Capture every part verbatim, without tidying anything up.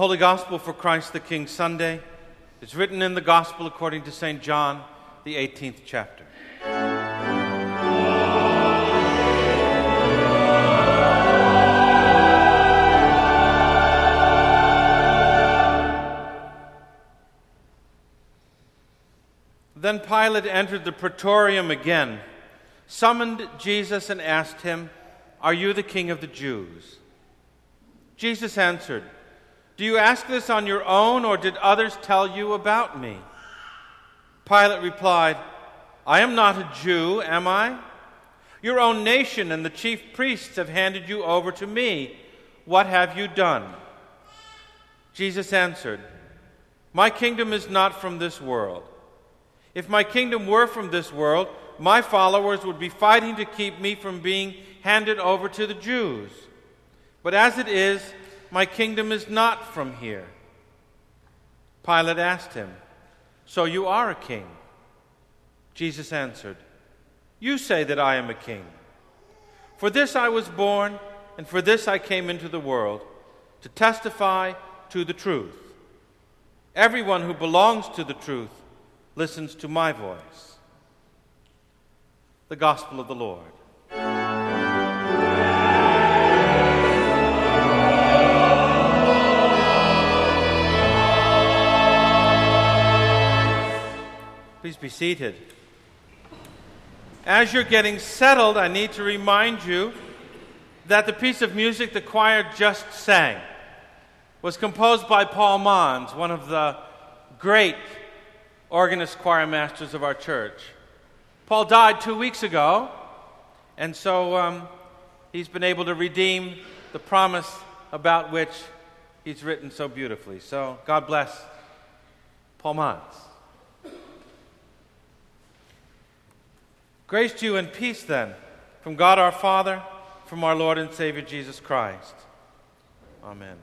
The Holy Gospel for Christ the King Sunday is written in the Gospel according to Saint John, the eighteenth chapter. Then Pilate entered the praetorium again, summoned Jesus and asked him, "Are you the king of the Jews?" Jesus answered, "Do you ask this on your own, or did others tell you about me?" Pilate replied, "I am not a Jew, am I? Your own nation and the chief priests have handed you over to me. What have you done?" Jesus answered, "My kingdom is not from this world. If my kingdom were from this world, my followers would be fighting to keep me from being handed over to the Jews. But as it is, my kingdom is not from here." Pilate asked him, "So you are a king?" Jesus answered, "You say that I am a king. For this I was born, and for this I came into the world, to testify to the truth. Everyone who belongs to the truth listens to my voice." The Gospel of the Lord. Please be seated. As you're getting settled, I need to remind you that the piece of music the choir just sang was composed by Paul Mons, one of the great organist choir masters of our church. Paul died two weeks ago, and so um, he's been able to redeem the promise about which he's written so beautifully. So God bless Paul Mons. Grace to you and peace, then, from God our Father, from our Lord and Savior Jesus Christ. Amen.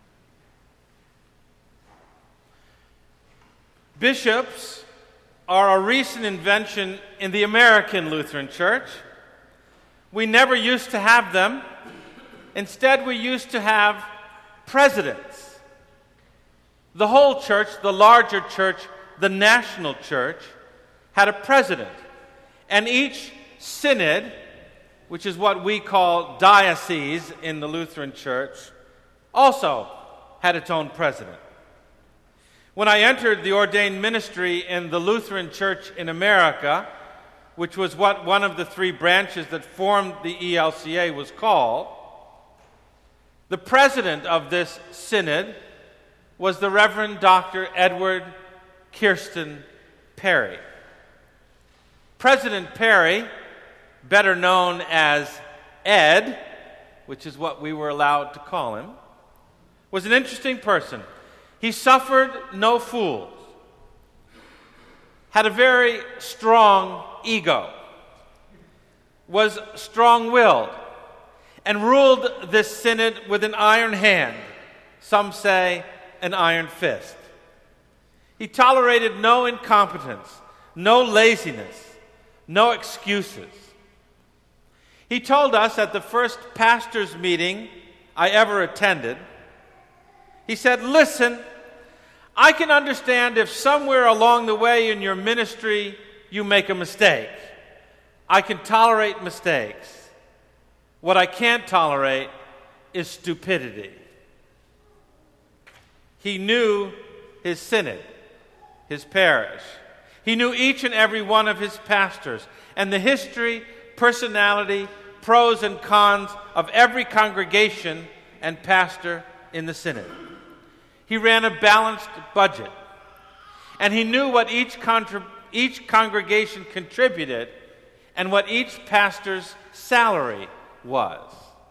Bishops are a recent invention in the American Lutheran Church. We never used to have them. Instead, we used to have presidents. The whole church, the larger church, the national church, had a president. And each synod, which is what we call diocese in the Lutheran Church, also had its own president. When I entered the ordained ministry in the Lutheran Church in America, which was what one of the three branches that formed the E L C A was called, the president of this synod was the Reverend Doctor Edward Kirsten Perry. President Perry, better known as Ed, which is what we were allowed to call him, was an interesting person. He suffered no fools, had a very strong ego, was strong-willed, and ruled this synod with an iron hand, some say an iron fist. He tolerated no incompetence, no laziness, no excuses. He told us at the first pastors' meeting I ever attended, he said, "Listen, I can understand if somewhere along the way in your ministry you make a mistake. I can tolerate mistakes. What I can't tolerate is stupidity." He knew his synod, his parish. He knew each and every one of his pastors and the history, personality, pros and cons of every congregation and pastor in the synod. He ran a balanced budget, and he knew what each, contra- each congregation contributed and what each pastor's salary was.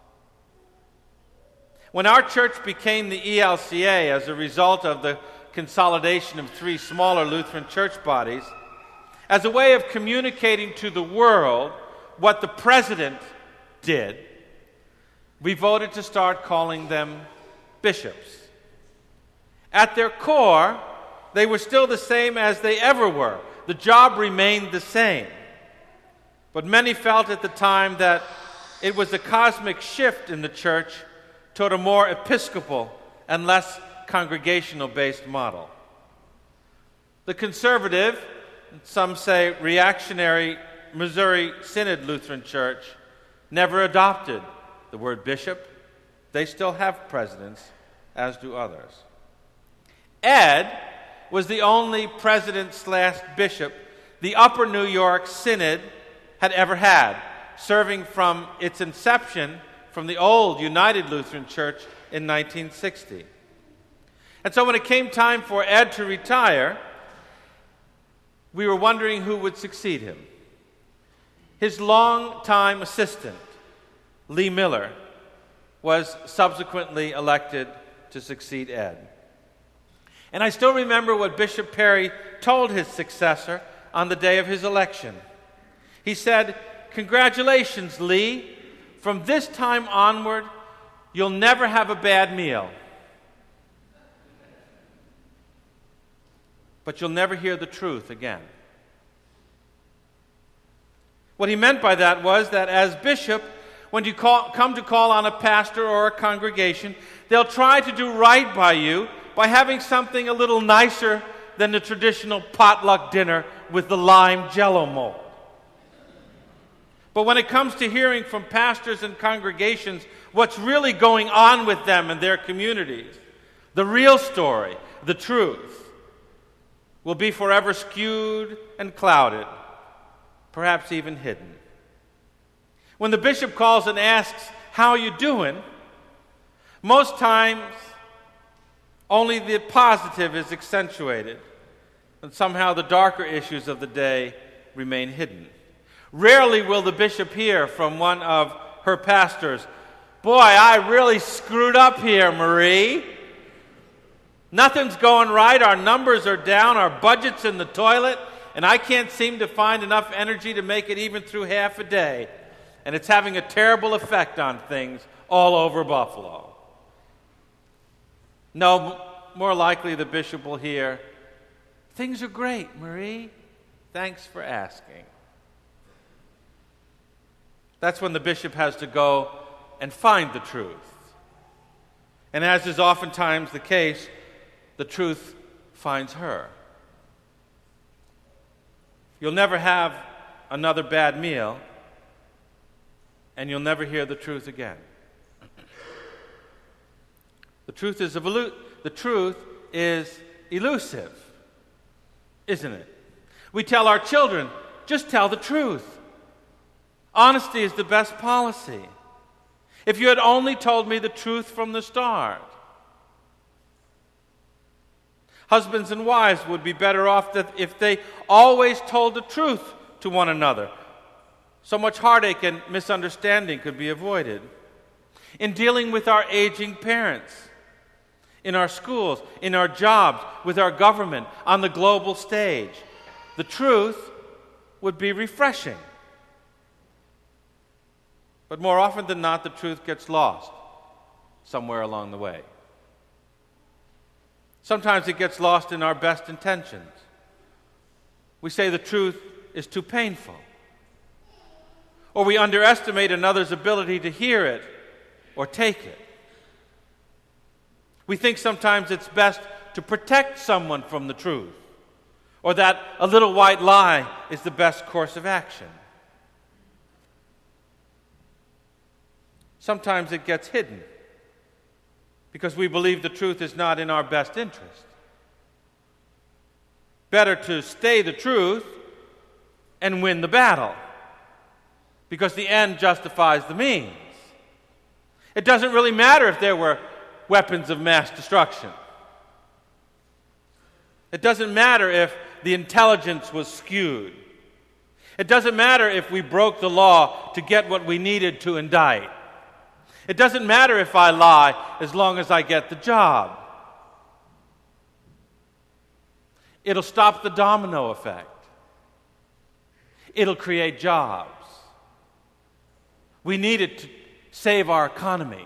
When our church became the E L C A as a result of the consolidation of three smaller Lutheran church bodies, as a way of communicating to the world what the president did, we voted to start calling them bishops. At their core, they were still the same as they ever were. The job remained the same. But many felt at the time that it was a cosmic shift in the church toward a more episcopal and less congregational-based model. The conservative, some say reactionary, Missouri Synod Lutheran Church never adopted the word bishop. They still have presidents, as do others. Ed was the only president slash bishop the Upper New York Synod had ever had, serving from its inception from the old United Lutheran Church in nineteen sixty. And so when it came time for Ed to retire, we were wondering who would succeed him. His longtime assistant, Lee Miller, was subsequently elected to succeed Ed. And I still remember what Bishop Perry told his successor on the day of his election. He said, "Congratulations, Lee. From this time onward, you'll never have a bad meal. But you'll never hear the truth again." What he meant by that was that as bishop, when you call, come to call on a pastor or a congregation, they'll try to do right by you by having something a little nicer than the traditional potluck dinner with the lime jello mold. But when it comes to hearing from pastors and congregations what's really going on with them and their communities, the real story, the truth, will be forever skewed and clouded, perhaps even hidden. When the bishop calls and asks, "How you doing?" most times only the positive is accentuated, and somehow the darker issues of the day remain hidden. Rarely will the bishop hear from one of her pastors, "Boy, I really screwed up here, Marie. Nothing's going right, our numbers are down, our budget's in the toilet, and I can't seem to find enough energy to make it even through half a day. And it's having a terrible effect on things all over Buffalo." No, more likely the bishop will hear, "Things are great, Marie. Thanks for asking." That's when the bishop has to go and find the truth. And as is oftentimes the case, the truth finds her. You'll never have another bad meal, and you'll never hear the truth again. The truth is evolu- the truth is elusive, isn't it? We tell our children, just tell the truth. Honesty is the best policy. If you had only told me the truth from the start. Husbands and wives would be better off if they always told the truth to one another. So much heartache and misunderstanding could be avoided. In dealing with our aging parents, in our schools, in our jobs, with our government, on the global stage, the truth would be refreshing. But more often than not, the truth gets lost somewhere along the way. Sometimes it gets lost in our best intentions. We say the truth is too painful, or we underestimate another's ability to hear it or take it. We think sometimes it's best to protect someone from the truth, or that a little white lie is the best course of action. Sometimes it gets hidden because we believe the truth is not in our best interest. Better to stay the truth and win the battle, because the end justifies the means. It doesn't really matter if there were weapons of mass destruction. It doesn't matter if the intelligence was skewed. It doesn't matter if we broke the law to get what we needed to indict. It doesn't matter if I lie as long as I get the job. It'll stop the domino effect. It'll create jobs. We need it to save our economy.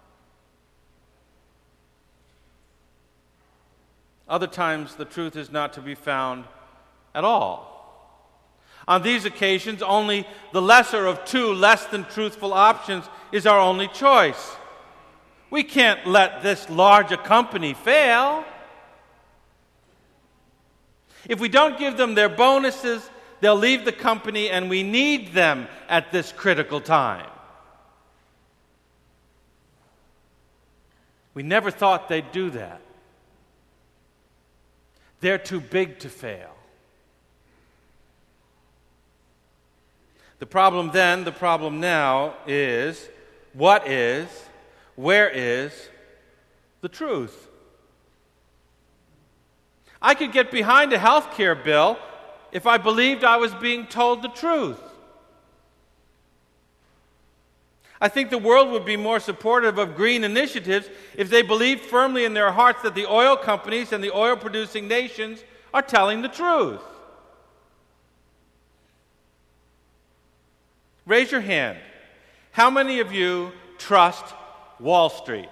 Other times, the truth is not to be found at all. On these occasions, only the lesser of two less than truthful options is our only choice. We can't let this large a company fail. If we don't give them their bonuses, they'll leave the company, and we need them at this critical time. We never thought they'd do that. They're too big to fail. The problem then, the problem now is, what is, where is the truth? I could get behind a health care bill if I believed I was being told the truth. I think the world would be more supportive of green initiatives if they believed firmly in their hearts that the oil companies and the oil-producing nations are telling the truth. Raise your hand. How many of you trust Wall Street?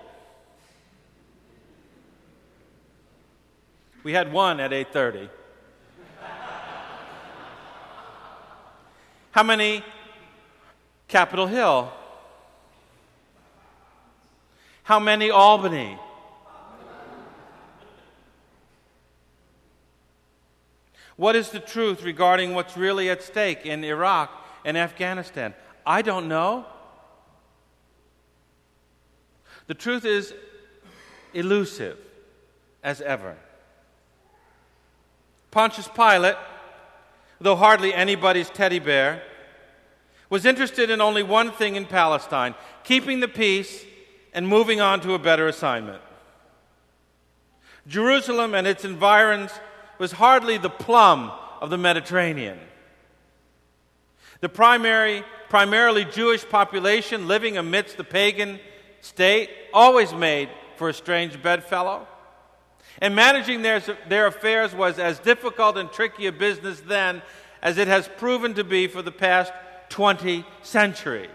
We had one at eight thirty. How many Capitol Hill? How many Albany? What is the truth regarding what's really at stake in Iraq and Afghanistan? I don't know. The truth is elusive as ever. Pontius Pilate, though hardly anybody's teddy bear, was interested in only one thing in Palestine: keeping the peace and moving on to a better assignment. Jerusalem and its environs was hardly the plum of the Mediterranean. The primary, primarily Jewish population living amidst the pagan state always made for a strange bedfellow. And managing their, their affairs was as difficult and tricky a business then as it has proven to be for the past twenty centuries.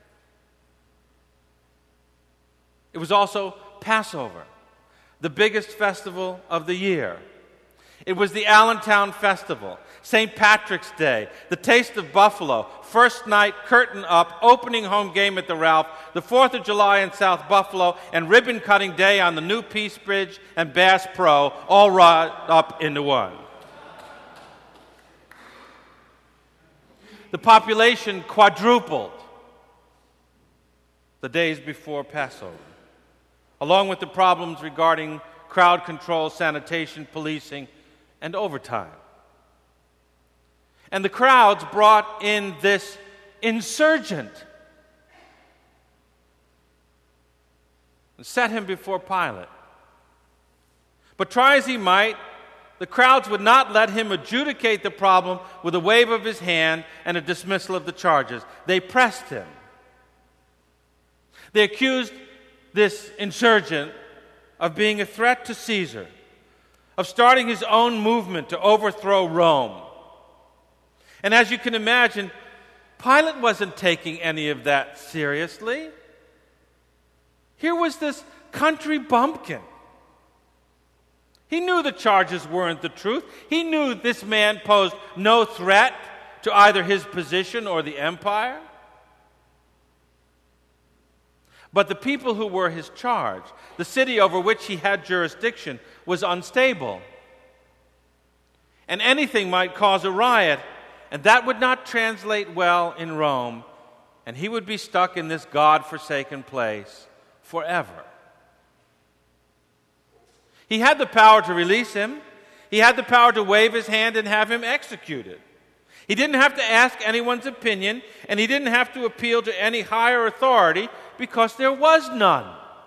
It was also Passover, the biggest festival of the year. It was the Allentown Festival, Saint Patrick's Day, the Taste of Buffalo, first night, curtain up, opening home game at the Ralph, the fourth of July in South Buffalo, and ribbon-cutting day on the new Peace Bridge and Bass Pro, all wrapped up into one. The population quadrupled the days before Passover, along with the problems regarding crowd control, sanitation, policing, and overtime. And the crowds brought in this insurgent and set him before Pilate. But try as he might, the crowds would not let him adjudicate the problem with a wave of his hand and a dismissal of the charges. They pressed him. They accused this insurgent of being a threat to Caesar, of starting his own movement to overthrow Rome. And as you can imagine, Pilate wasn't taking any of that seriously. Here was this country bumpkin. He knew the charges weren't the truth. He knew this man posed no threat to either his position or the empire. But the people who were his charge, the city over which he had jurisdiction, was unstable. And anything might cause a riot, and that would not translate well in Rome, and he would be stuck in this God-forsaken place forever. He had the power to release him. He had the power to wave his hand and have him executed. He didn't have to ask anyone's opinion, and he didn't have to appeal to any higher authority because there was none.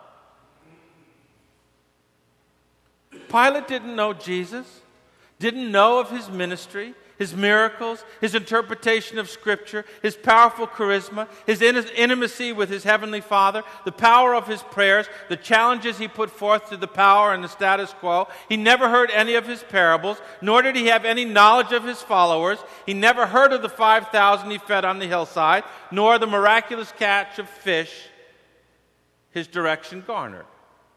Pilate didn't know Jesus, didn't know of his ministry, his miracles, his interpretation of Scripture, his powerful charisma, his in- intimacy with his heavenly Father, the power of his prayers, the challenges he put forth to the power and the status quo. He never heard any of his parables, nor did he have any knowledge of his followers. He never heard of the five thousand he fed on the hillside, nor the miraculous catch of fish his direction garnered.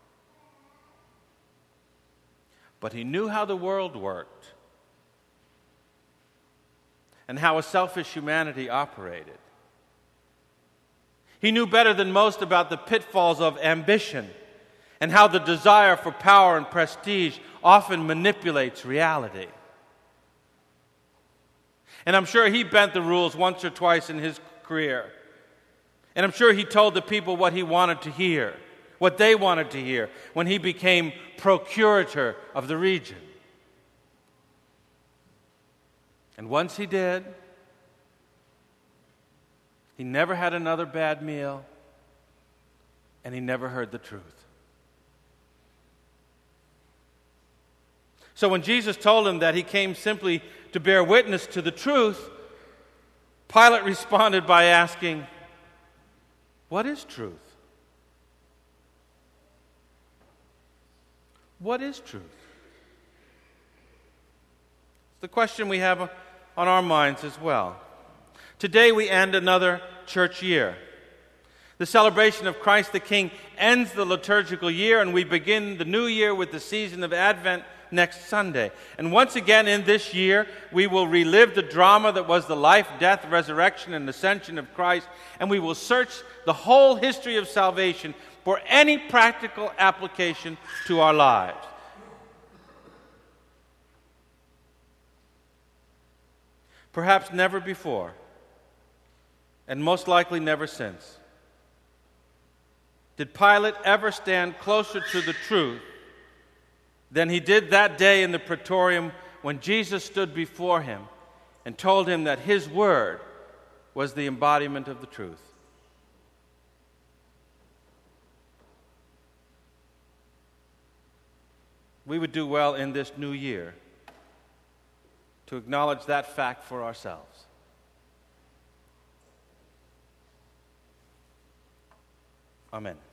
But he knew how the world worked and how a selfish humanity operated. He knew better than most about the pitfalls of ambition and how the desire for power and prestige often manipulates reality. And I'm sure he bent the rules once or twice in his career. And I'm sure he told the people what he wanted to hear, what they wanted to hear, when he became procurator of the region. And once he did, he never had another bad meal, and he never heard the truth. So when Jesus told him that he came simply to bear witness to the truth, Pilate responded by asking, "What is truth? What is truth?" It's the question we have on our minds as well. Today we end another church year. The celebration of Christ the King ends the liturgical year, and we begin the new year with the season of Advent next Sunday. And once again in this year, we will relive the drama that was the life, death, resurrection, and ascension of Christ, and we will search the whole history of salvation for any practical application to our lives. Perhaps never before, and most likely never since, did Pilate ever stand closer to the truth than he did that day in the Praetorium when Jesus stood before him and told him that his word was the embodiment of the truth. We would do well in this new year to acknowledge that fact for ourselves. Amen.